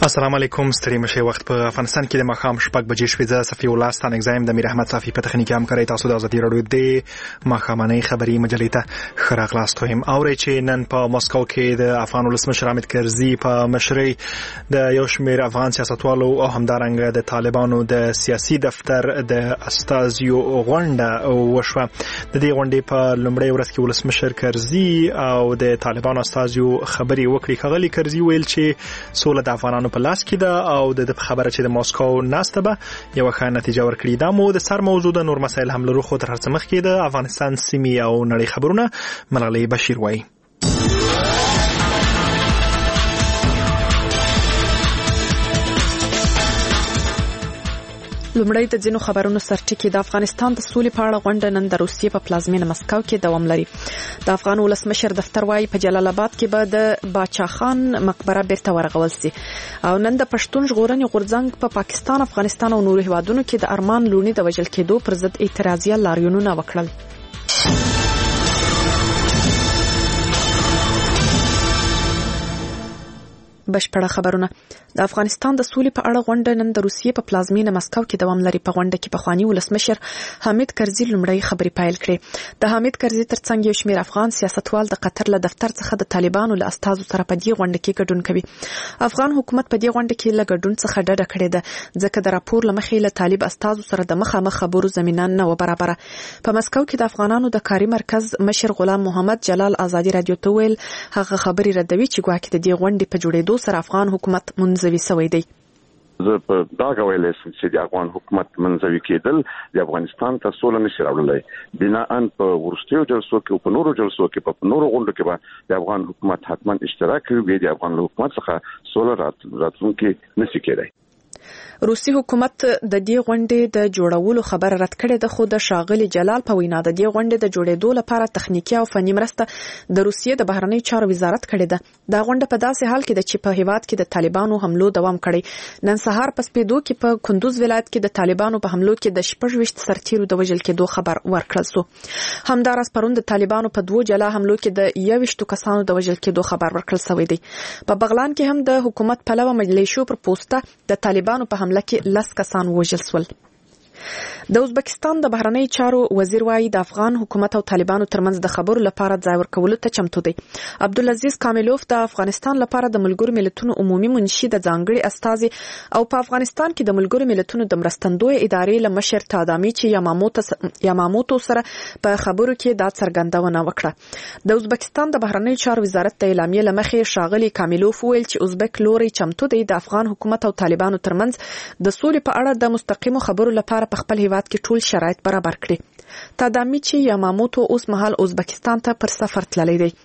السلام علیکم. ستړي مشه وخت په افغانستان کې د ماښام 6 بجې شوې. زه صفي الله ستانګزایم د میر احمد صافي په تخنیکي همکارۍ تاسو د ازادي راډیو د ماښامنۍ خبري مجلې ته ښه راغلاست ویم. اورئ چې نن په مسکو کې د افغان ولسمشر حامد کرزي په مشرۍ د یو شمېر افغان سیاستوالو او همدارنګه د طالبانو د سیاسي دفتر د استازیو غونډه وشوه. د دې غونډې په لومړۍ ورځ کې ولسمشر کرزي او د طالبانو استازیو خبري وکړي. ښاغلي کرزي ویل چې سوله د افغانانو په لاس کې ده او د خبره چې د ماسکو ناسته به یو ښه نتیجه ورکړي. دا مو د سر موضوع د نور مسایل هم لرو، خو تر هر څه مخکې د افغانستان سیمې او نړۍ خبرونه ملالۍ بشیر وایي. لومړی د ځینو خبرونو سرټکی. د افغانستان د سولې په اړه غونډه نن د روسیې په پلازمینه مسکو کې دوام لري. د افغان ولسمشر دفتر وايي په جلال آباد کې به د باچا خان مقبره بیرته ورغول شي او نن د پښتون ژغورنې غورځنګ په پاکستان، افغانستان او نورو هیوادونو کې د ارمان لونی د وژل کېدو پر ضد اعتراضیه لاریونونه وکړل. بشپړه خبرونه. د افغانستان د سولې په اړه غونډه نن د روسیې په پلازمینه مسکو کې دوام لري. په غونډه کې پخوانی ولسمشر حامد کرزي لومړی خبري پیل کړې. د حامد کرزي ترڅنګ یو شمېر افغان سیاستوال د قطر له دفتر څخه د طالبانو له استازو سره په دې غونډه کې ګډون کوي. افغان حکومت په دې غونډه کې له ګډون څخه ډډه کړې ده ځکه د راپور لمخې له طالب استازو سره د مخامخ خبرو زمينه نه و برابره. په مسکو کې د افغانانو د کاري مرکز مشر غلام محمد جلال ازادي رادیو ته ویل هغه خبري ردوي چې ګواکې د دې غونډې په جوړېدو سره افغان حکومت منځوي شوی دی. زه په دا غوښتل چې د افغان حکومت منځوي کېدل د افغانستان ته سوله نشي راوړلای. بناءً په ورستیو جلسو کې او په نورو جلسو کې په نورو غونډو کې به د افغان حکومت حتما اشتراک کوي. د افغان حکومت څخه سوله راتلونکي نشي کېدای. روسي حکومت د دې غونډې د جوړولو خبر رد کړې ده، خو د شاغلي جلال په وینا د دې غونډې د جوړېدو لپاره تخنیکی او فني مرسته د روسیې د بهرنی چارو وزارت کړې ده. دا غونډه په داسې حال کې ده چې په هیواد کې د طالبانو حملو دوام کړی. نن سهار په سپېدو کې په کندوز ولایت کې د طالبانو په حملو کې د 26 سرتیرو د وژل کېدو خبر ورکړل شو. همداراز پرون د طالبانو په 2 جلا حملو کې د 21 کسانو د وژل کېدو خبر ورکړل شوی دی. په بغلان کې هم د حکومت پلوه مجلسو پر پوسټه د طالبانو په حمله کې 10 کسان وژل شول. د ازبکستان د بهرنی چارو وزیر وايي د افغان حکومت او طالبانو ترمنځ د خبرو لپاره ځای ورکولو ته چمتو دی. عبدالعزیز کاملوف د افغانستان لپاره د ملګرو ملتونو عمومي منشي د ځانګړي استازي او په افغانستان کې د ملګرو ملتونو د مرستندوی ادارې له مشر تادامي چې یاماموتو سره په خبرو کې دا څرګندونه وکړه. د ازبکستان د بهرنی چارو وزارت د اعلامیې لمخې شاغلي کاملوف ویل چې ازبک لوري چمتو دی د افغان حکومت او طالبانو ترمنځ د سولې په اړه د مستقیمو خبرو لپاره په خپل هیواد کې ټول شرایط برابر کړي. تادامي چې یاماموتو اوس مهال ازبکستان ته پر سفر تللی دی.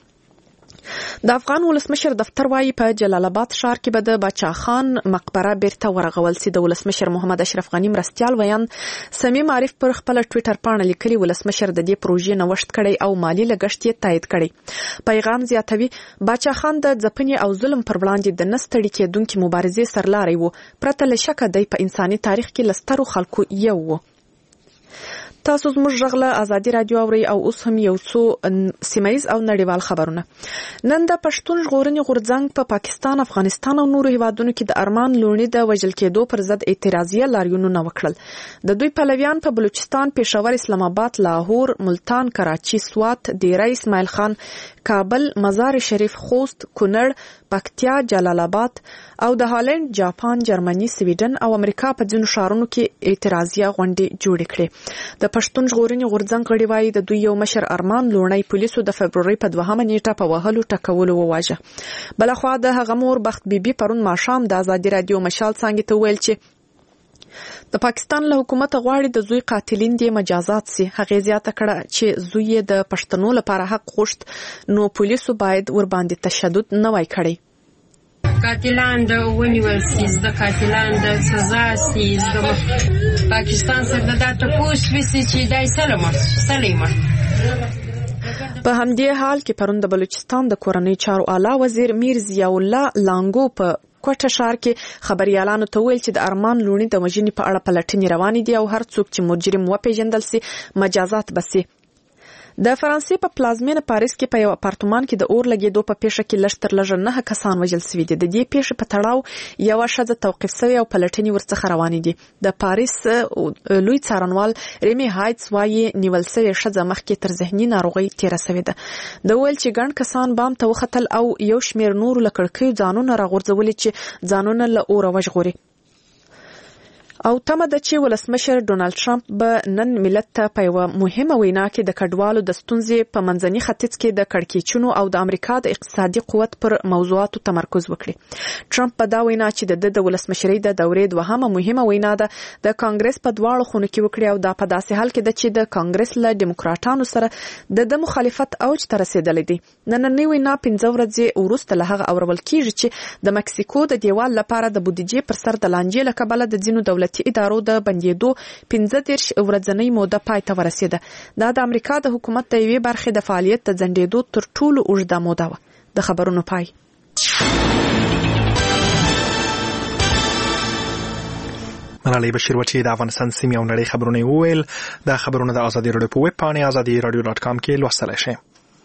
د افغان ولسمشر دفتر وايي په جلال آباد ښار کې به د باچا خان مقبره بیرته ورغول سي. د ولسمشر محمد اشرف غنی مرستيال ویان سمیم عارف پر خپل ټوئیټر باندې لیکلي ولسمشر د دې پروژې نوښت کړي او مالی لګښت یې تایید کړي. پیغام زیاتوي باچا خان د ځپنې او ظلم پر وړاندې د نستړي کېدونکو مبارزې سرلاري وو. پرته له شکه دی په انساني تاریخ کې لسترو خلکو یو وو. تاسو زموږ غږ له ازادي رادیو اورئ او اوس هم یو څو سیمایز او نړیوال خبرونه. نن د پښتون ژغورنې غورځنګ په پاکستان، افغانستان او نورو هیوادونو کې د ارمان لونی د وژل کېدو پر ضد اعتراضیه لاریونونه وکړل. د دوی پلویان په بلوچستان، پېښور، اسلام آباد، لاهور، ملتان، کراچي، سوات، دیره اسماعیل خان، کابل، مزار شریف، خوست، کونړ، پکتیا، جلال آباد او د هالند، جاپان، جرمني، سویډن او امریکا په ځینو ښارونو کې اعتراضیه غونډې جوړې کړې. د پښتون ژغورنې غورځنګ غړي وايي د دوی یو مشر ارمان لونی پولیسو د فبرورۍ په 2 نیټه په وهلو ټکولو وواژه. بلخوا د هغه مور بخت بیبي پرون ماښام د ازادي رادیو مشال څنګه ته ویل چې د پاکستان له حکومت غواړي د زوی قاتلین دې مجازات سي. هغه زیاته کړه چې زوی د پښتنو لپاره حق غوښت نو پولیسو باید ور باندې تشدد نه وای کړی. قاتلان د ونیول سي، د قاتلان د سزا سي، د پاکستان سره د تاسو وسی چې دای سلام. په همدې حال کې پرون د بلوچستان د کورنۍ چارو اعلی وزیر میر ضیاء الله لانګو په کوټه ښار کې خبريالانو ته ویل چې د ارمان لونی د وژنې په اړه پلټنې روانې دي او هر څوک چې مجرم وپیژندل سي مجازات بسي. د فرانسې په پلازمینه پاریس کې په یو اپارتمان کې د اور لګېدو په پیښه کې لږ تر لږه 9 کسان وژل شوي دي. د دې پیښې په تړاو یو ښځه توقیف شوې او پلټنې ورڅخه روانې دي. د پاریس لوی څارنوال ریمی هایټس وايي نیول شوې ښځه مخکې تر ذهني ناروغۍ تېره شوې ده. د ویل چې ګڼ کسان بام ته وختل او یو شمېر نور له کړکیو ځانونه راغورځولي چې ځانونه له اوره وژغوري. او تمه ده چې ولسمشر ډونالد ټرمپ به نن ملت ته په یوه مهمه وینا کې د کډوالو د ستونزې په منځني ختیځ کې د کړکېچونو او د امریکا د اقتصادي قوت پر موضوعاتو تمرکز وکړي. ټرمپ په دا وینا چې د ولسمشرۍ د دورې دوهمه مهمه وینا ده د کانګرس په دواړو خونو کې وکړي او دا په داسې حال کې ده چې د کانګرس له ډیموکراټانو سره د مخالفت اوج ته رسیدلې دي. نننۍ وینا 15 ورځې وروسته له هغه اورول کیږي چې د مکسیکو د دیوال لپاره د بودیجې پر سر د لانجې له کبله د ځینو دولتي ادارو د بندیدو 15 ورځنۍ موده پای ته ورسیده. دا د امریکا د حکومت د یوې برخې د فعالیت د ځنډېدو تر ټولو اوږده موده وه. د خبرونو پای. ملالۍ بشیر چې د افغانستان سیمې او نړۍ خبرونه وویل. دا خبرونه د ازادي راډیو په ویب پاڼې azadi.radio.com کې لوستلی شئ.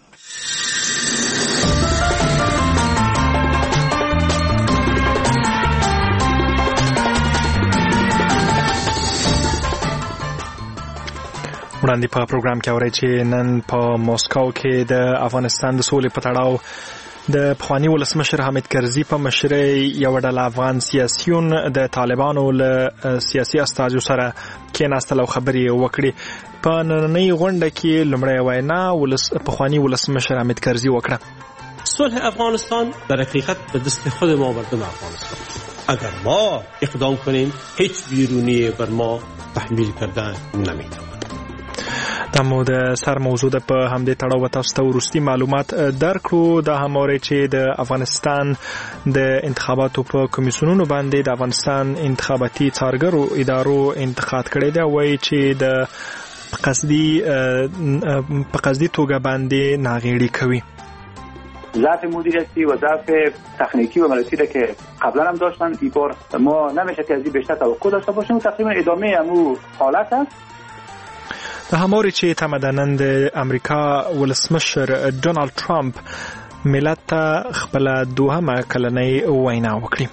وړاندې په پروګرام کې اورئ چې نن په موسکو کې د افغانستان د سولې په تړاو د پخواني ولسمشر حامد کرزي په مشرۍ یو ډله افغان سیاسیون د طالبانو له سیاسي استازو سره کېناستل او خبرې وکړې. په نننۍ غونډه کې لومړی وینا پخواني ولسمشر حامد کرزي وکړه. صلح افغانستان در حقیقت به دست خود ما مردم افغانستان. اگر ما اقدام کنیم هیچ بیرونی بر ما تحمیل کردن نمیتواند. دا مو د سر موضوع ده. په همدې تړاو تاسو ته وروستي معلومات درکړو. دا هم اورئ چې د افغانستان د انتخاباتو په کمیسیونونو باندې د افغانستان انتخاباتي څارګرو ادارو انتقاد کړی دی. وایي چې د په قصدي توګه باندې ناغېړي کوي. ضعف مدیریتی و ضعف تکنیکی و مالکی را که قبلا هم داشتن این بار ما نمیشه که از این بیشتر توقع داشته باشیم. تقریبا ادامه همون حالت است. د هموري چې تمدنن د امریکا ولسمشر ډونالد ټرمپ ملت ته خپل دوهمه کلنۍ وینا وکړي.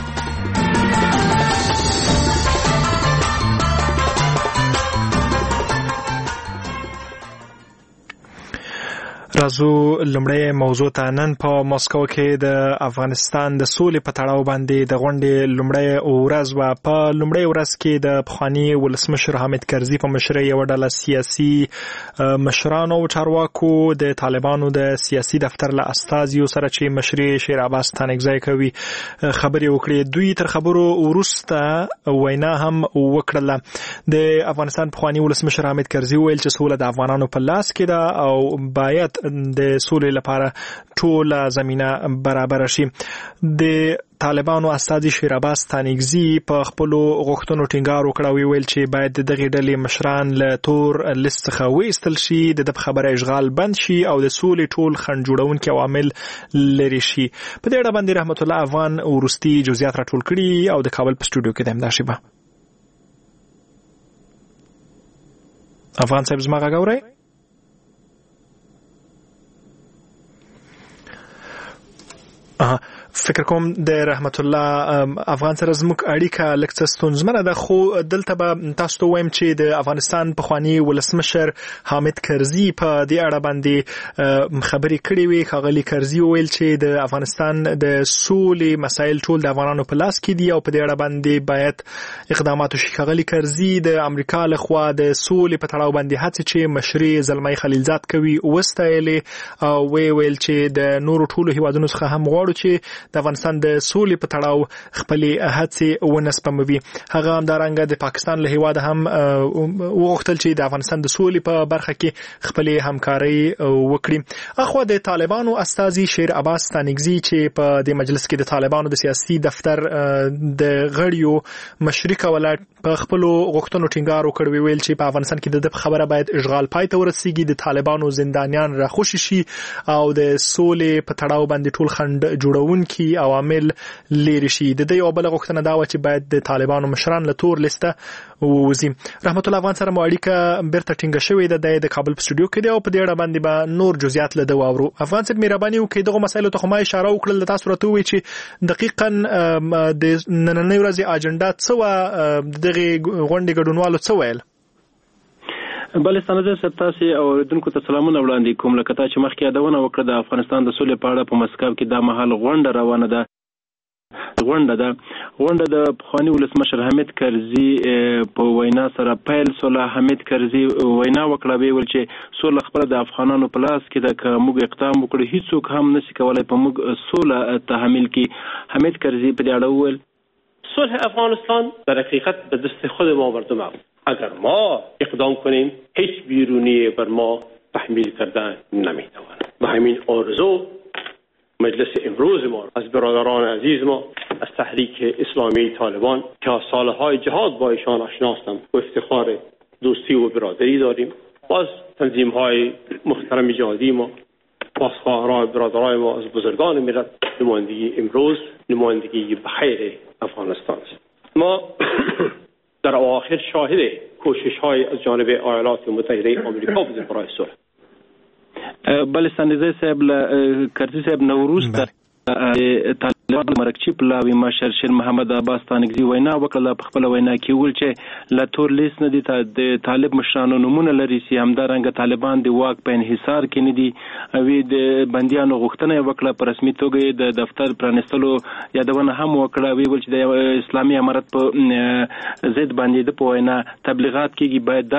راځو لومړی موضوع ته. نن په موسکو کې د افغانستان د سولې په تړاو باندې د غونډې لومړی ورځ وه. په لومړی ورځ کې د پخواني ولسمشر حامد کرزي په مشرۍ یوه ډله سیاسي مشرانو او چارواکو د طالبانو د سیاسي دفتر له استازیو سره چې مشري شیر عباس ستانکزی کوي خبرې وکړې. دوی تر خبرو وروسته وینا هم وکړله. د افغانستان پخواني ولسمشر حامد کرزي ویل چې سوله د افغانانو په لاس کې ده او باید د سولې لپاره ټوله زمینه برابر شي. د طالبانو استازي شیر عباس ستانکزی په خپلو غوښتنو ټینګار وکړ او ویل چې باید دغه ډلې مشران له تور لیست څخه وایستل شي، د خبره اشغال بند شي او د سولې ټول خنډ جوړونکي عوامل لري شي. په دې اړه باندې رحمت الله افغان ورستي جزئیات راټول کړي او د کابل په سټوډیو کې د همدا شیبه افغان صاحب زما غږ اورئ؟ فکر کوم د رحمت الله افغان سره زموږ اړیکه لږ څه ستونزمنه ده، خو دلته به تاسو ته وایم چې د افغانستان پخواني ولسمشر حامد کرزي په دې اړه باندې خبرې کړې وې. ښاغلي کرزي وویل چې د افغانستان د سولې مسایل ټول د افغانانو په لاس کې دي او په دې اړه باندې باید اقدامات وشي. ښاغلي کرزي د امریکا لخوا د سولې په تړاو باندې هڅې چې مشري زلمي خلیلزاد کوي وستایلې او ویل چې د نورو ټولو هیوادونو څخه هم غواړو چې د افغانستان د سولې په تړاو خپل هڅې ونسپموي. هغه همدارنګه د پاکستان له هیواده هم وغوښتل چې د افغانستان د سولې په برخه کې خپل همکاري وکړي. اخو د طالبانو استازي شیر عباس ستانکزی چې په د مجلس کې د طالبانو د سیاسي دفتر د غړیو مشرک ولایت په خپل غوښتنو ټینګار وکړ، ویل چې په افغانستان کې د خبره باید اشغال پای ته ورسیږي، د طالبانو زندانیان راخوشي شي او د سولې په تړاو باندې ټول خنډ جوړون اغیزناکي عوامل لري شي. د دې یو بل غوښتنه دا و چې باید د طالبانو مشران له تور لیسته ووزي. رحمت الله افغان سره مو اړیکه بیرته ټینګه شوې ده د کابل په سټوډیو کې دی او په دې اړه باندې به نور جزئیات له واورو. افغان صاحب مهرباني وکړئ دغه مسایلو ته خو ما اشاره وکړل، تاسو راته وایئ چې دقیقاً د نننۍ ورځې اجنډا څه و، دغه غونډې ګډونوالو څه ویل؟ بل ستنه زه تاسو اوریدونکو ته سلامونه وړاندې کوم. لکه تا چې مخکې یادونه وکړه د افغانستان د سولې په اړه په مسکو کې دا مهال غونډه روانه ده. غونډه د پخوانی ولسمشر حامد کرزي په وینا سره پیل سوله. حامد کرزي وینا وکړه ویل چې سوله خپل د افغانانو په لاس کې ده، که موږ اقدام وکړو هیڅوک هم نشي کولای په موږ سوله تحمیل کړي. حامد کرزي په دې اړه وویل صلح افغانستان در حقیقت به دست خود ما مردم است. اگر ما اقدام کنیم هیچ بیرونی بر ما تحمیل کردن نمیتواند. به همین آرزو مجلس امروز ما از برادران عزیز ما از تحریک اسلامی طالبان که از سالهای جهاد با ایشان آشنا هستم و افتخار دوستی و برادری داریم، باز تنظیم‌های محترم جهادی ما، بازخواهان برادرای ما از بزرگان ملت، نمایندگی امروز نمایندگی بخیر افغانستان است. ما در آخر شاهد کوشش‌های از جانب ایالات متحده آمریکا بودیم برای صلح. بلستانیزه صاحب کرزي صاحب نوروز طالبان مرکچی پلاوی مشر شیر محمد عباس تانگزی وینا وکړه. په خپل وینا کې ویل چې لا تور لیست نه دي د طالب مشرانو نمونه لري چې همدارنګه طالبان د واک په انحصار کې نه دي او د بنديانو غوښتنه وکړه په رسمي توګه د دفتر پرانستلو یادونه هم وکړه. ویل چې د اسلامي امارت په ضد باندې د پوینا تبلیغات کېږي باید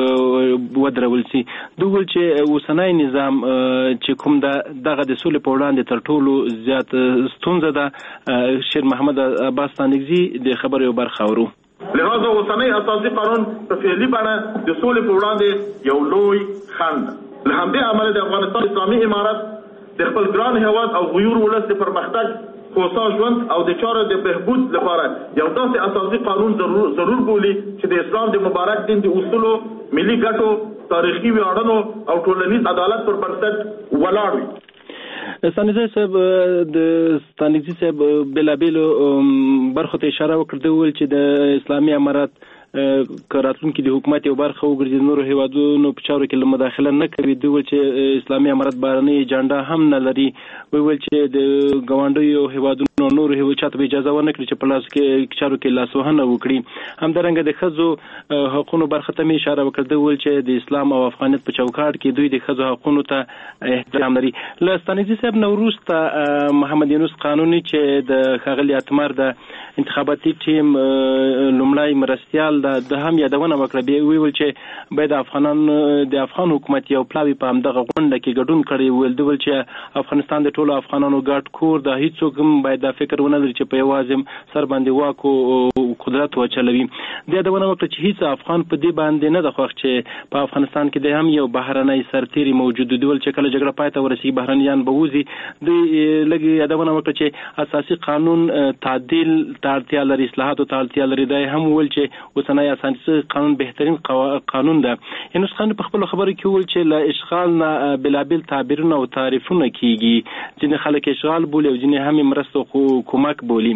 د ودرول شي. دوی ویل چې اوسنۍ نظام چې کوم دغه د سولې په وړاندې تر ټولو زیات ستونزه ده. شیر محمد عباس تانگزی د خبرو یو برخه اورو. لہذا اوسنۍ اساسي قانون په فعلي بڼه د سولې په وړاندې یو لوی خنډ. له همدې امله د افغانستان اسلامي امارت د خپل ګران هېواد او غیور ولس د پرمختګ، خوسا ژوند او د چارو د بهبود لپاره یو داسې اساسي قانون ضرور بولي چې د اسلام د مبارک دین د اصولو، ملي ګټو، تاریخي ویاړونو او ټولنیز عدالت پر بنسټ ولاړ وي. ستانیزه صاحب د ستانیزي صاحب بلابل برخه ته اشاره وکړه ویل چې د اسلامي امارت راتلونکي د حکومت یو برخه وګرځي، نور هیوادونو په چارو کې مداخله نه کوي. دوی ویل چې اسلامي امارت بهرنۍ اجنډا هم نه لري. ویل چې د ګاونډیو هیوادونو نور هیوادونو اجازه ونه کړي چې په لاس کې چارو کې لاسوهنه وکړي. همدارنګه د ښځو حقوقو برخه ته می اشاره وکړه. ویل چې د اسلام او افغانیت په چوکاټ کې دوی د ښځو حقوقو ته احترام لري. له ستانیزي صاحب نوروز ته محمد یونس قانوني چې د ښاغلي اتمر د انتخاباتي ټیم لومړی مرستیال د هم یادونه وکړه. به ویل چې باید د افغان حکومت یو پلاوی په همدغه غونډه کې ګډون کړي. ویل چې افغانستان د ټولو افغانانو ګډ کور د هیڅوک هم باید دا فکر ونه لري چې په یوازې سر باندې واک او قدرت وچلوي. د یادونه وکړه چې هیڅ افغان په دې باندې نه د خوښ چې په افغانستان کې د هم یو بهرنۍ سرتیری موجود دی. ول چې کله جګړه پای ته ورسیږي بهرنیان به وځي. د لګي یادونه وکړه چې اساسي قانون تعدیل اړتیا لري، اصلاحات او اړتیا لري. دا هم ول چې اوسنۍ اساسي قانون بهترین قانون ده. یونس خان په خپل خبرو کې ویل چې له اشغال نه بلابل تعبیرونه او تعریفونه کیږي. ځینې خلک اشغال بولي او ځینې هم مرسته خو کومک بولي.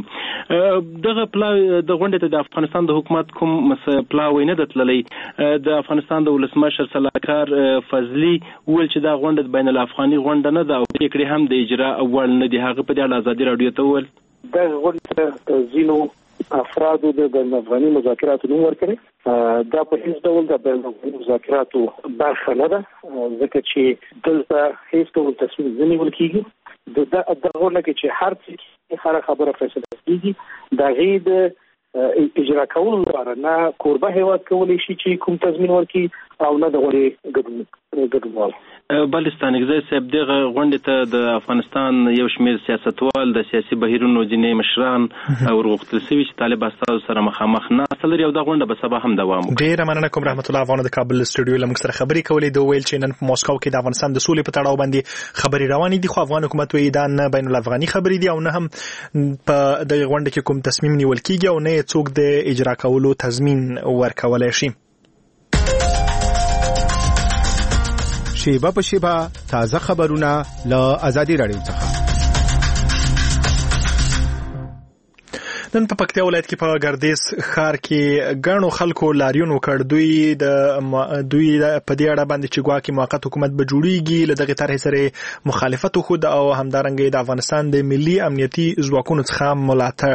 دغه پلا د غونډې ته د افغانستان د حکومت کوم پلاوی نه دتللی. د افغانستان د ولسمشر سلاکار فضلی ویل چې دا غونډه بین الافغاني غونډه نه ده او پریکړې هم د اجرا اول نه دي. هغه په دې اړه ازادي رادیو ته ویل دا غونډه زینو افرادو د بین افغاني مذاکراتو نوم ورکړي. دا په هیڅ ډول د بین افغاني مذاکراتو برخه نه ده، ځکه چې دلته هیڅ ډول تصمیم نه نیول کیږي. د غونډه کې چې هر څه هر خبره فیصله کیږي د غید اجرا کول لپاره نه کوربه هیواد کولی شي چې کوم تضمین ورکړي او نه د غوړي ګډونوال. بلستانګزی صاحب دغه غونډې ته د افغانستان یو شمېر سیاستوال د سیاسي بهیرونو ځینې مشران او ورغوښتل شوي چې طالب استازو سره مخامخ ناسته لري او دا غونډه به سبا هم دوام وکړي. ډېره مننه کوم رحمت الله افغان د کابل سټوډیو له موږ سره خبرې کولې. دوی ویل چې نن په موسکو کې د افغانستان د سولې په تړاو باندې خبرې روانې دي، خو افغان حکومت وایي دا نه بین الافغاني خبرې دي او نه هم په دغه غونډه کې کوم تصمیم نیول کیږي او نه څوک د اجرا کولو تضمین ورکولای شي. شیبه په شیبه تازه خبرونه له آزادي رادیو څخه. نن په پکتیا ولایت کې په ګردیز ښار کې ګڼو خلکو لاریون وکړ. دوی په دې اړه باندې چې ګواکې موقت حکومت به جوړیږي له دغه طرح سره مخالفت وکړ او همدارنګه د افغانستان د ملي امنیتي ځواکونو څخه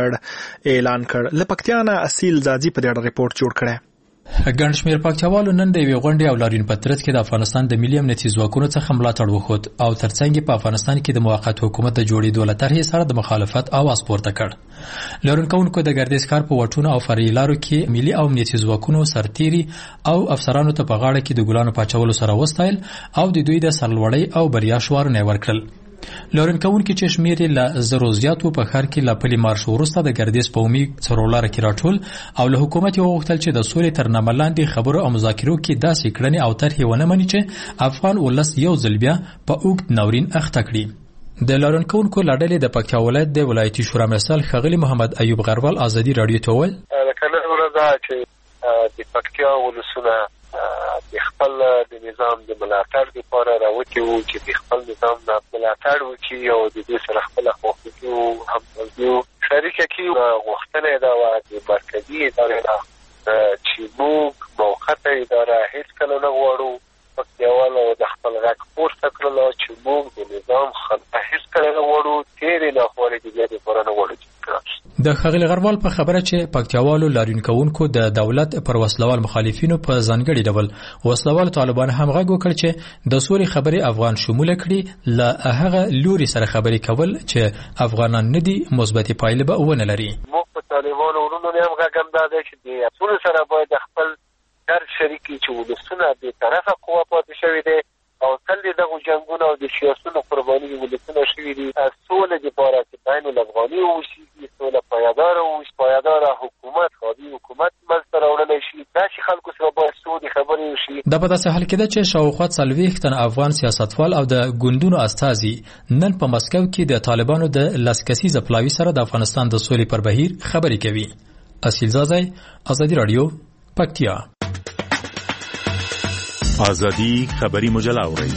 ملاتړ اعلان کړ. له پکتیا نه اصیل زادي په دې اړه ریپورت جوړ کړی. ګڼ شمېر پکتیاوالو نن د یوې غونډې او لاریون په ترڅ کې د افغانستان د ملي امنیتي ځواکونو څخه ملاتړ وښود او ترڅنګ په افغانستان کې د موقت حکومت د جوړېدو له طرحې سره د مخالفت اواز پورته کړ. لاریون کوونکو د ګردیز ښار په وټونو او فرعي لارو کې ملي او امنیتي ځواکونو سرتیري او افسرانو ته په غاړه کې د ګلانو پاچولو سره وستایل او د دوی د سرلوړۍ او بریا شعارونه ورکړل. لاریون کوونکي چې شمېر یې له زرو زیاتو په ښار کې له پلي مارش وروسته د ګردیز په عمومي څلورلاره کې راټول او له حکومت یې وغوښتل چې د سولې تر نامه لاندې خبرو او مذاکرو کې داسې کړنې او طرحې ونه مني چې افغان ولس یو ځل بیا په اوږد ناورین اخته کړي. د لاریون کوونکو له ډلې د پکتیا ولایت د ولایتي شورا مثال ښاغلي محمد ایوب غروال ازادي راډیو ته وویل کله ورځ چې د پکتیا ولسونه د خپل د نظام د ملاتړ لپاره راوتی وو چې د خپل نظام د ملاتړ وکړي او د دې سره خپل خواخوږي او همغږي شریکه کړي. غوښتنه دا وه د مرکزي ادارې چې موږ موقته اداره هېڅکله نه غواړو پکتیاوالو د خپل غږ پورته کړلو چې موږ د نظام خلفه هېڅکله نه غواړو تېرې ناخوالې د بیا دپاره نه غواړو چې د ښاغلي غروال په خبره چې پکتیاوالو لاریون کوونکو د دولت پر وسلوال مخالفینو په ځانګړي ډول وسلوال طالبان هم غږ وکړ چې د سولې خبرې افغان شموله کړي له هغه لوري سره خبرې کول چې افغانان نه دي مثبتې پایلې به ونه لري. موږ په طالبانو ورونو نه هم غږ هم دا دی چې د سولې سره باید د خپل درد شریکي چې ولسونه بېطرفه قوه پاتې شوې دی او تل دغه جنګونه او د سیاسونو قرباني ولسونه شوي دي. سولې دپاره چې بین الافغاني واوسېږي، سوله پایداره واوسي، پایداره حکومت قوي حکومت منځته راوړلی شي. داسې خلکو سره باید سولې خبرې وشي. دا په داسې حال کې ده چې شاوخوا 40 تن افغان سیاستوال او د ګوندونو استازي نن په مسکو کې د طالبانو د 10 کسیزه پلاوي سره د افغانستان د سولې پر بهیر خبرې کوي. اصیل زازی، ازادي رادیو، پکتیا. ازادي خبری مجله اورئ.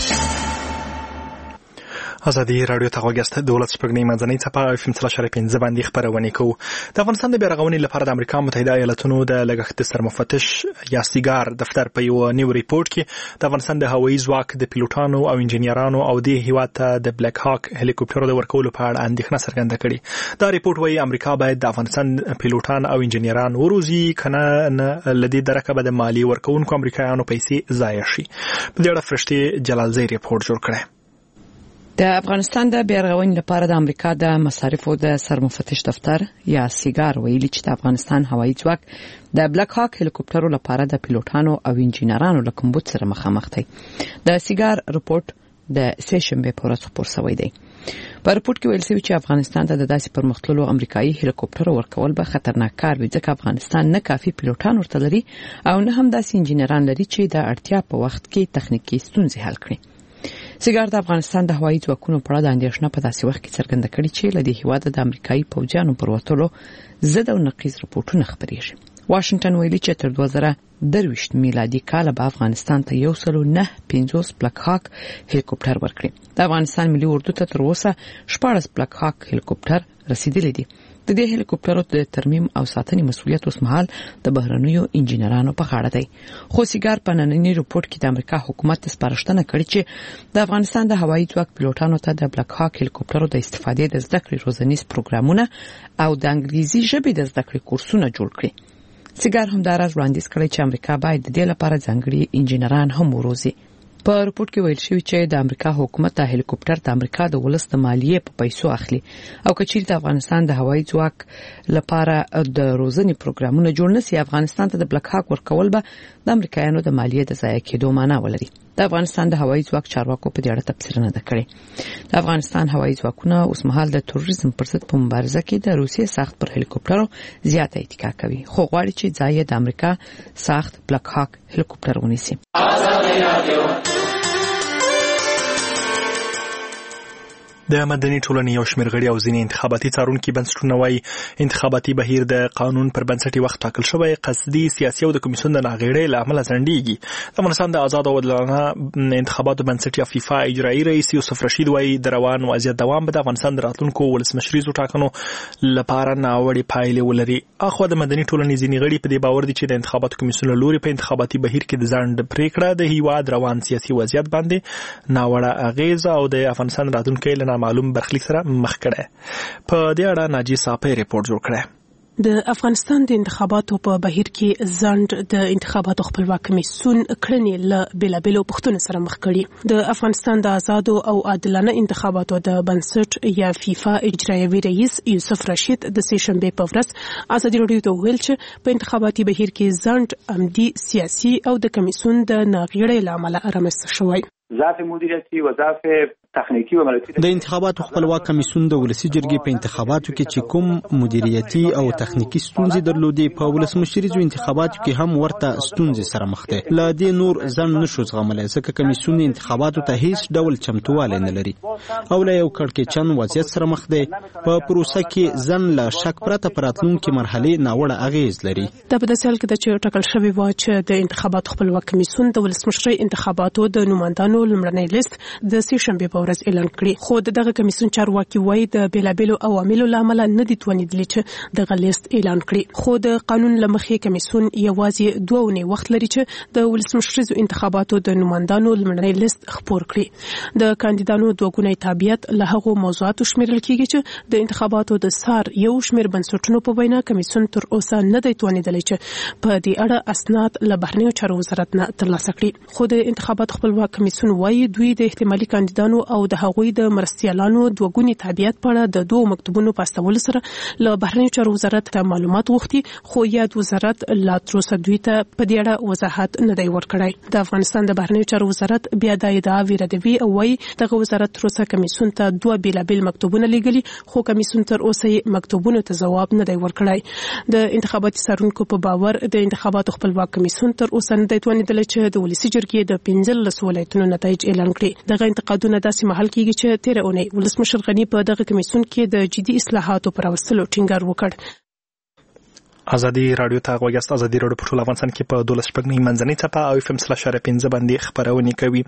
ازادي رادیو ته غوږیاست. د ولس شپږنۍ منځنۍ څپه FM 3.5 باندې خپرونې کوو. د افغانستان د بیارغونې لپاره د امریکا متحده ایالاتونو د لګښت سرمفتش یا سیګار دفتر په یو نیو ریپورت کې د افغانستان د هوایي ځواک د پیلوټانو او انجنیرانو او د هیواد ته د بلیک هاک هلیکوپټرو د ورکولو په اړه اندېښنه څرګنده کړې. دا ریپورت وايي امریکا باید د افغانستان پیلوټان او انجنیران وروزي کنه لدی درکه به د مالی ورکوونکو امریکایانو پیسې ضایع شي. په دې اړه فرشتي جلالزی ریپورت جوړ کړی. د افغانستان د بیارغونې لپاره د امریکا د مصارفو د سرمفتش دفتر یا سیګار ویلي چې د افغانستان هوایي ځواک د بلیک هاک هلیکوپټرو لپاره د پیلوټانو او انجنیرانو له کمبود سره مخامخ دی. د سیګار رپورت د سېشنبه په ورځ خپور شوی دی. په رپورت کې ویل شوی چې افغانستان ته د داسې پرمختللو امریکایي هلیکوپټرو ورکول به خطرناک کار وي ځکه افغانستان نه کافي پیلوټان ورته لري او نه هم داسې انجنیران لري چې د اړتیا په وخت کې تخنیکی ستونزې حل کړي. سیګار د افغانستان د هوایي ځواکونو په اړه د اندېښنه په داسې وخت کې څرګنده کړې چې له دې هیواده د امریکایي پوځیانو پر وتلو ضد او نقیض رپورټونه خپرېږي. واشنگټن ویلي چې تر 2023 میلادي کال به افغانستان ته 1.950 بلیک هاک هلیکوپټر ورکړي. د افغانستان ملي اردو ته تر اوسه 14 بلیک هاک هلیکوپټر رسیدلي دي. د دې هلیکوپټرو د ترمیم او ساتنې مسؤلیت اوس مهال د بهرنیو انجنیرانو په غاړه دی. خو سیګار په ننني رپورت کې د امریکا حکومت سپارښتنه کړې چې د افغانستان د هوایي ځواک پیلوټانو ته د بلیک هاک هلیکوپټرو د استفادې د زده کړې روزنیز پروګرامونه او د انګلیسي ژبې د زده کړې کورسونه جوړ کړي. سیګار هم دا راز وړاندیز کړی چې امریکا باید د دې لپاره ځانګړي انجنیران هم وروزي. په رپورت کې ویل شوی چې د امریکا حکومت د هلیکوپټر د امریکا د ولس د مالیې په پیسو اخلي او کچیر د افغانستان د هوایي ځواک لپاره د روزنې پروګرامونه جوړ نشي افغانستان ته د بلیک هاک ورکول به د امریکایانو د مالیې د ضایع کېدو معنی ولري. د افغانستان د هوایي ځواک چارواکو په دې اړه تبصره نه کړې. د افغانستان هوایي ځواکونه اوس مهال د تروریزم پر ضد په مبارزه کې د روسیې ساخت پر هلیکوپټرو زیاته اتکا کوي خو غواړي چې ځای د امریکا ساخت بلیک هاک هلیکوپټر ونیسي. د مدني ټولنې یو شمېر غړي او ځینې انتخاباتي څارونکي بنسټونه وايي انتخاباتي بهیر د قانون پر بنسټ وخت ټاکل شوی قصدي سیاسي او د کمیسیون د ناغېړۍ له امله ځنډېږي. د افغانستان د آزاد او عادلانه انتخاباتو بنسټ یا فیفا اجرایي رئیس یوسف رشید وايي د روان وضعیت دوام به د افغانستان د راتلونکو ولسمشریزو ټاکنو لپاره ناوړې پایلې ولري. اخو د مدني ټولنې ځینې غړي په دې باور دي چې د انتخاباتو کمیسیون له لوري په انتخاباتي بهیر کې د ځنډ پریکړه د هیواد روان سیاسي وضعیت باندې ناوړه اغیزه او د افغانستان راتلونکي له معلوم برخلیک سره مخ کړي. په دې اړه ناجی صاحب ریپورت جوړ کړی. د افغانستان د انتخاباتو په بهیر کې ځنډ د انتخاباتو خپلواک کمیسیون کړنې له بیلابېلو پوښتنو سره مخ کړي. د افغانستان د آزاد او عادلانه انتخاباتو د بنسټ یا فیفا اجرایي رئیس یوسف رشید د سې شنبې په ورځ ازادي راډیو ته ویل چې په انتخاباتي بهیر کې ځنډ عمدي سیاسي او د کمیسیون د ناغېړۍ له امله رامنځته شوی. ضعف مدیریتي و ضعف تخنیکی و ملکي د انتخاباتو خپلواک کمیسیون د ولسی جرګې په انتخاباتو کې چې کوم مدیریتي او تخنیکی ستونزې درلودې په ولسمشریزو انتخاباتو کې هم ورته ستونزې سره مخ دي. لا دې نور ځان نشو زغملای ځکه کمیسیون انتخاباتو ته هیڅ ډول چمتووالی نه لري او له یو کړکېچن وضعیت سره مخ دی. په پروسه کې ځان له شک پرته پر راتلونکي مرحلې ناوړه اغیز لري. دا په داسې حال کې چې ټاکل شوی و چې د انتخاباتو خپلواک کمیسیون د ولسمشرۍ انتخاباتو د نوماندانو لومړنی لیست د سې شنبې په ورځ اعلان کړی. خو دغه کمیسیون چارواکي وایي د بیلابېلو عواملو له امله نه دي توانیدلي چې دغه لیست اعلان کړي. خو د قانون له مخې کمیسیون یوازې 2 اونۍ وخت لري چې د ولسمشریزو انتخاباتو د نوماندانو لومړنی لیست خپور کړي. د کاندیدانو دوګونی تابعیت له هغو موضوعاتو شمیرل کیږي چې د انتخاباتو د سار یو شمېر بنسټونو په وینا کمیسیون تر اوسه نه دی توانیدلی چې په دې اړه اسناد له بهرنیو چارو وزارت نه ترلاسه کړي. خو د انتخاباتو خپلواک کمیسیون وایي دوی د احتمالي کاندیدانو او د هغوی د مرستیالانو دوګونی تابعیت په اړه د 2 مکتوبونو په استولو سره له بهرنیو چارو وزارت ته معلومات غوښتي خو یاد وزارت لا تر اوسه دوی ته په دې اړه وضاحت نه دی ورکړی. د افغانستان د بهرنیو چارو وزارت بیا د ادعا ویردوي او وایي دغه وزارت تر اوسه کمیسیون ته 2 بیلابېل مکتوبونه لیږلي خو کمیسیون تر اوسه مکتوبونو ته جواب نه دی ورکړی. د انتخاباتي څارونکو په باور د انتخاباتو خپلواک کمیسیون تر اوسه نه دی توانیدلی چې د ولسی جرګې د 15 ولایتونو نتایج اعلان کړي. دغه انتقادونه داسې مهال کېږي چې تیر اونۍ ولسمشر غنی په دغه کمیسیون کې د جدي اصلاحاتو پر راوستلو ټینګار وکړ. ازادي راډیو ته غوږیاست. ازادي راډیو په ټول افغانستان کې په 12 منځنۍ څپه او FM 3.5 باندې خبرونه کوي.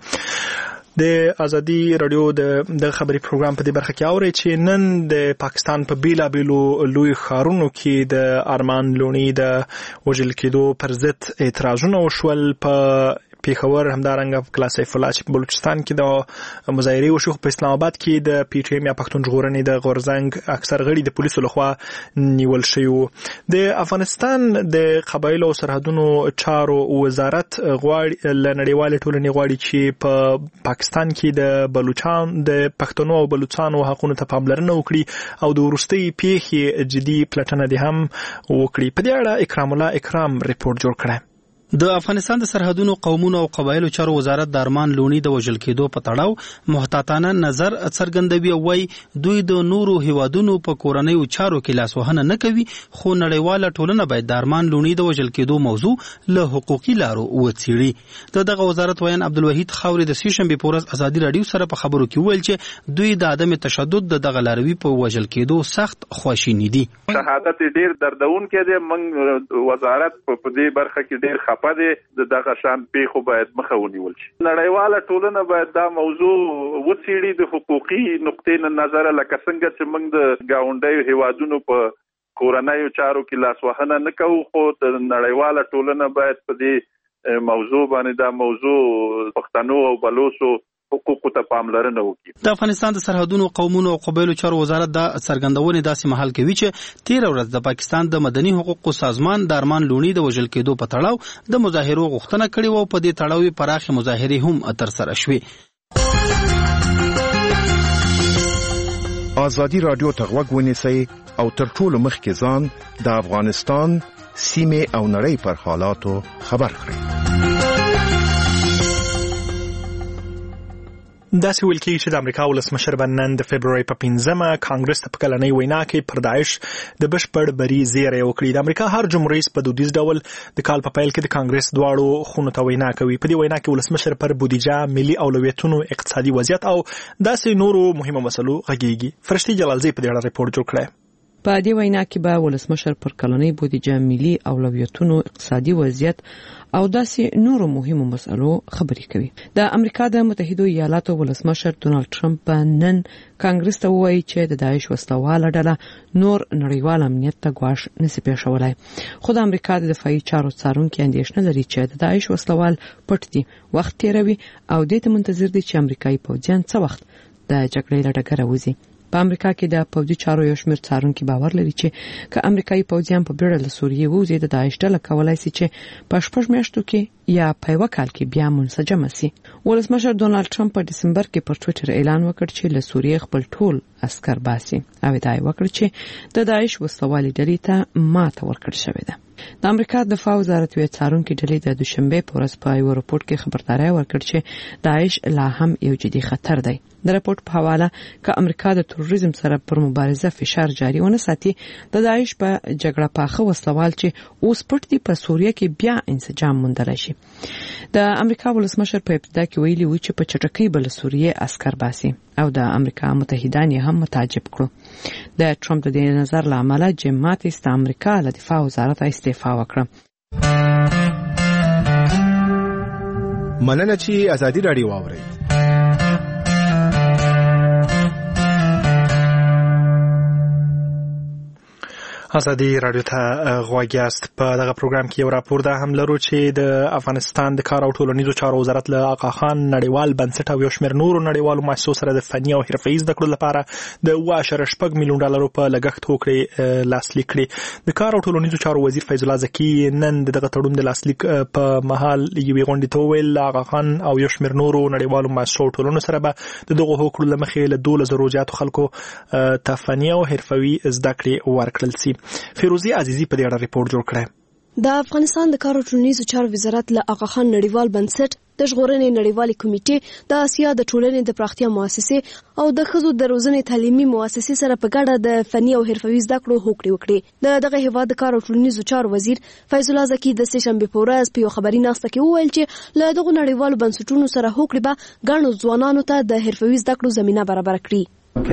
د ازادي راډیو د خبري پروګرام په دې برخه کې اوري چې نن د پاکستان په بیلابېلو لوی ښارونو کې د ارمان لونی د وژل کېدو پر ضد اعتراضونه وشول. په پیښور همدارنګه کلا سیف الله چې په بلوچستان کې د مظاهرې وشو. په اسلام آباد کې د پی ټی ایم یا پښتون ژغورنې د غورزنګ اکثر غړي د پولیسو لخوا نیول شوي. د افغانستان د قبایلو او سرحدونو چارو وزارت غواړي له نړیوالې ټولنې غواړي چې په پاکستان کې د بلوچستان د پښتنو او بلوچستانو حقوقو ته پاملرنه وکړي او د وروستي پیښې جدي پلټنه دې هم وکړي. په دې اړه اکرام الله اکرام ریپورت جوړ کړی. د افغانستان د سرحدونو قومونو او قبایلو چارو وزارت د ارمان لونی د وژل کېدو په تړاو محتاطانه نظر څرګندوي او وايي دوی د نورو هیوادونو په کورنیو چارو کې لاسوهنه نه کوي خو نړیواله ټولنه باید د ارمان لونی د وژل کېدو موضوع له حقوقي لارو وڅېړي. دغه وزارت ویان عبدالوحید خاوري د سې شنبې په ورځ ازادي راډیو سره په خبرو کې ویل چې دوی د عدم تشدد دغه لاروي په وژل کېدو سخت خواشیني دي. شهادت ډیر دردونکې دی. موږ وزارت په دې برخه کې ډیر پدې دغه شان پیښو باید مخه ونیول شي. نړیواله ټولنه باید دا موضوع وڅېړي د حقوقي نقطې نظر لکه څنګه چې موږ د گاونډیو هیوادونو په کورنیو چارو کې لاسوهنه نه کوو خو د نړیواله ټولنه باید په دې موضوع باندې دا موضوع پښتنو او بلوچو حقوقو ته پاملرنه وکړي. د افغانستان د سرحدونو قومونو او قبایلو چارو وزارت د څرګندونې داسې مهال کوي چې تیر ورځ د پاکستان د مدني حقوقو سازمان د ارمان لونی د وژل کېدو په تړاو د مظاهرو غوښتنه کړې و. په دې تړاو پراخه مظاهرې هم ترسره شوې. ازادي راډیو ته غوږ ونیسئ او تر ټولو مخکې ځان د افغانستان سیمې او نړۍ پر حالاتو خبر کړئ. داسې ویل کېږي چې د امریکا ولسمشر نن د فبرवरी په 15مه کانګرس ته په کلنۍ وینا کې پر داعش د بشپړ بری زیری وکړي. د امریکا هر جمهوریت په دودیز ډول د کال په پیل کې د کانګرس دواړو خونو ته وینا کوي. په دې وینا کې ولسمشر پر بودیجه، ملي اولویتونو، اقتصادي وضعیت او داسې نورو مهمو مسلو غږیږي. فرشتي جلالزی په دې اړه ریپورت جوړ کړی. په دې وینا کې به ولسمشر پر کلنۍ بودیجه، ملي اولویتونو، اقتصادي وضعیت او داسې نورو مهمو مسلو خبرې کوي. د امریکا د متحده ایالاتو ولسمشر ډونالد ټرمپ نن کانګرس ته وایي چې د داعش وسلواله ډله نور نړیوال امنیت ته ګواښ نشي پیښولای. خو د امریکا د دفاعي چارو څارونکي اندېښنه لري چې د داعش وسلوال پټ دي، وخت تیروي او دې ته منتظر دي چې امریکایي پوځیان څه وخت د جګړې له ډګره وځي. په امریکا کې د پوځي چارو یو شمېر څارونکي باور لري چې که امریکایي پوځیان په بیړه له سوریې ووځي، د داعش ډله کولای شي چې په 6 میاشتو کې یا په یو کال کې بیا منسجم شي. ولسمشر ډونالد ټرمپ په دسمبر کې پر ټوئیټر اعلان وکړ چې له سوریې خپل ټول عسكر باسي او دا وکړ چې د داعش وسلوالې ډلې ته ماته ورکړل شوې ده. د امریکا دفاع وزارت وی څارونکي ډلې د دوشنبه په ورځ په یو رپورت کې خبرداري ورکړه چې داعش لا هم یو جدي خطر دی. د رپورت په حواله ک امریکا د تروریزم سره پر مبارزه فشار جاري ونه ساتي، د داعش په جګړه پاخه وسلوال چې اوس پټ دي په سوریه کې بیا انسجام موندل شي. د امریکا ولسمشر په ابتدا کې ویلي و چې په چټکۍ بل سوریه عسكر باسي او د امریکا متحدان یې هم متعجب کړو. د ټرمپ د دې نظر له امله جماعت است امریکا له دفاع وزارت استعفا وکړه. مننه چې ازادي راډیو واوري. ازادي رادیو ته غوږ یاست. په دغه پروګرام کې یو راپور ده هم لرو چې د افغانستان د کار او ټولنیزو چارو وزارت له آقا خان نړیوال بنسټ او یو شمېر نورو نړیوالو مؤسسو سره د فني او حرفه‌ایي زده کړو لپاره د 2.8 میلیون ډالرو په لګښت هوکړې لاسلیک کړې. د کار او ټولنیزو چارو وزیر فیض الله زکی نن دغه تړون د لاسلیک په مهال یوې غونډې ته وویل آقا خان او یو شمېر نورو نړیوالو مؤسسو او ټولنو سره به د دغه هوکړو له مخې له 12,000 زیاتو خلکو ته فني او حرفه‌ایي زده کړې ورکړل شي. فیروزی عزیزی په دې اړه ریپورت جوړ کړی. د افغانستان د کار او ټولنیزو چارو وزارت له آقا خان نړیوال بنسټ، د ژغورنې نړیوالې کمیټې، د آسیا د ټولنې د پراختیا مؤسسې او د ښځو د روزنې تعلیمي مؤسسې سره په ګډه د فني او حرفه‌ایي زده کړو هوکړې وکړې. دغه هیواد د کار او ټولنیزو چارو وزیر فیض الله زکی د سه شنبه په ورځ په یو خبري ناسته کې وویل چې له دغه نړیوالو بنسټونو سره هوکړې به ګڼو ځوانانو ته د حرفه‌ایي زده کړو زمينه برابر کړي.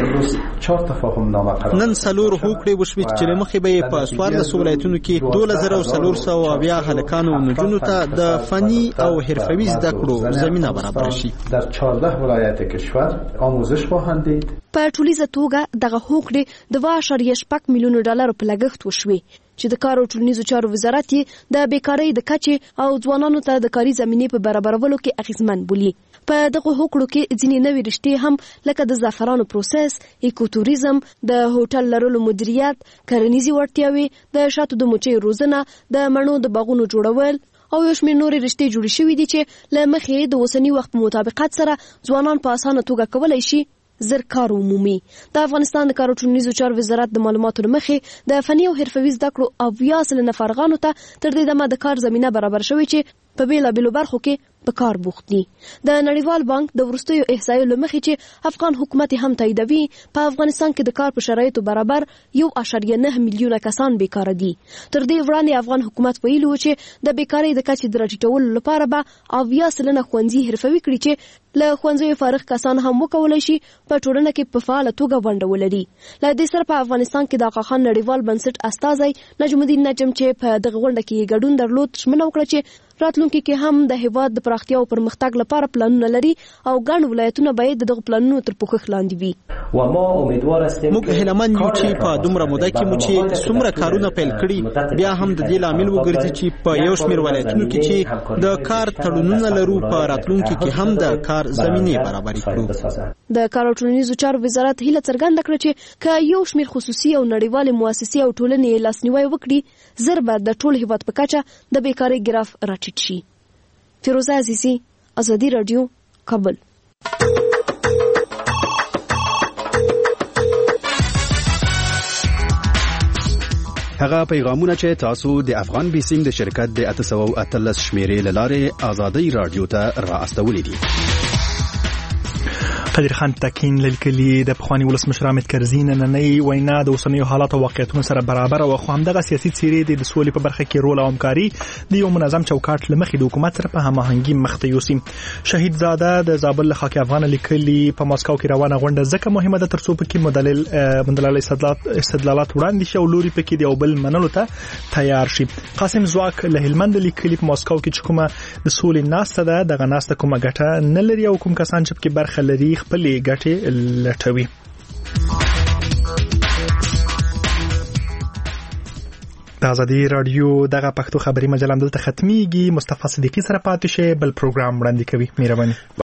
نن څلور هوکړې وشوې چې مخې به په 14 ولایتونو کې 2400 هلکانو او نجونو ته د فني او حرفه‌ایي زده کړو زمينه برابر شي. در 14 ولایت کشور آموزش خواهند دید. په ټولیزه توګه دغه هوکړې د 2.8 میلیون ډالرو په لګښت وشوې چې د کار او ټولنیزو چارو وزارت د بیکاری د کچې او ځوانانو ته د کاري زمینې په برابرولو کې اغیزمن بولي. په دغه هوکړو کې ځینې نوې رشتې هم لکه د زعفرانو پروسس، ایکوتوریزم، د هوټل لرلو مدیریت، کرنیزي وړتیاوې، د شاتو د مچیو روزنه، د مڼو د باغونو جوړول او یو شمېر نورې رشتې جوړې شوې دي چې له مخې د اوسني وخت په مطابقت سره ځوانان په اسانه توګه کولای شي زر کار ومومي. د افغانستان د کار او ټولنیزو چارو وزارت د معلوماتو مخې د فني او حرفه‌ایي زده کړو او 20 نفرغانو ته تر دې دمه د کار زمينه برابر شوې چې په بیلابیلو برخو کې په کار بوخت دي. د نړیوال بانک د وروستیو احصایو لمخې چې افغان حکومت هم تاییدوي، په افغانستان کې د کار په شرایطو برابر 1.9 میلیونه کسان بیکاره دي. تر دې وړاندې افغان حکومت ویلي و چې د بیکاری د کچې د راټیټولو لپاره به 20 ښوونځي حرفه‌ایي کړي چې له ښوونځیو فارغ کسان هم وکولای شي په ټولنه کې په فعاله توګه ونډه ولري. له دې سره په افغانستان کې د آقا خان نړیوال بنسټ استازی نجم الدین نجم چې په دغه غونډه کې ګډون درلود، ژمنه وکړه چې راتلونکي کې هم د هیواد د پراختیا او پرمختګ لپاره پلانونه لري او ګڼ ولایتونه باید دغه پلانونو تر پوښښ لاندې وي. موږ هیلمن یو چې په دومره موده کې مو چې څومره کارونه پیل کړي بیا هم د دې لامل وګرځي چې په یو شمېر ولایتونو کې چې د کار تړونونه لرو په راتلونکي کې هم د کار زمینه برابرې کړو. د کار او ټولنیزو چارو وزارت هیله څرګنده کړه چې که یو شمېر خصوصي او نړیوالې مؤسسې او ټولنې لاسنیوي وکړي، زر به د ټول هیواد په کچه د بیکاری ګراف راټیټ شي. فیروزه عزیزی، ازادي رادیو، کابل. هغه پیغامونه چې تاسو د افغان بیسیم د شرکت د 813 شمیرې لاره آزادي رادیو ته را استولې دي. قدیر خان تکین لیکلي د پخوانی ولسمشر حامد کرزي نننۍ وینا د اوسنیو حالاتو او واقعیتونو سره برابر او خو همدغه سیاسي څیرې د سولې په برخه کې رول او همکاري د یو منظم چوکاټ لمخې د حکومت سره په هماهنګي مخ ته یوسي. شهید زاده د زابل خاک افغان لیکلي په ماسکو کې روانه غونډه ځکه مهمه ده ترڅو پکې مدلل استدلالات وړاندې شي او لوري پکې د یو بل منلو ته تیار شي. قاسم زواک له هلمند لیکلي په ماسکو کې چې کومه د سولې ناسته ده دغه ناسته کومه ګټه نه لري او کوم کسان چې پکې برخه لري خپلې ګټې لټوي. د ازادي رادیو دغه پښتو خبري مجله دلته ختميږي. مصطفی صدیقی سره پاتې شه بل پروګرام وړاندې کوي. مهرباني.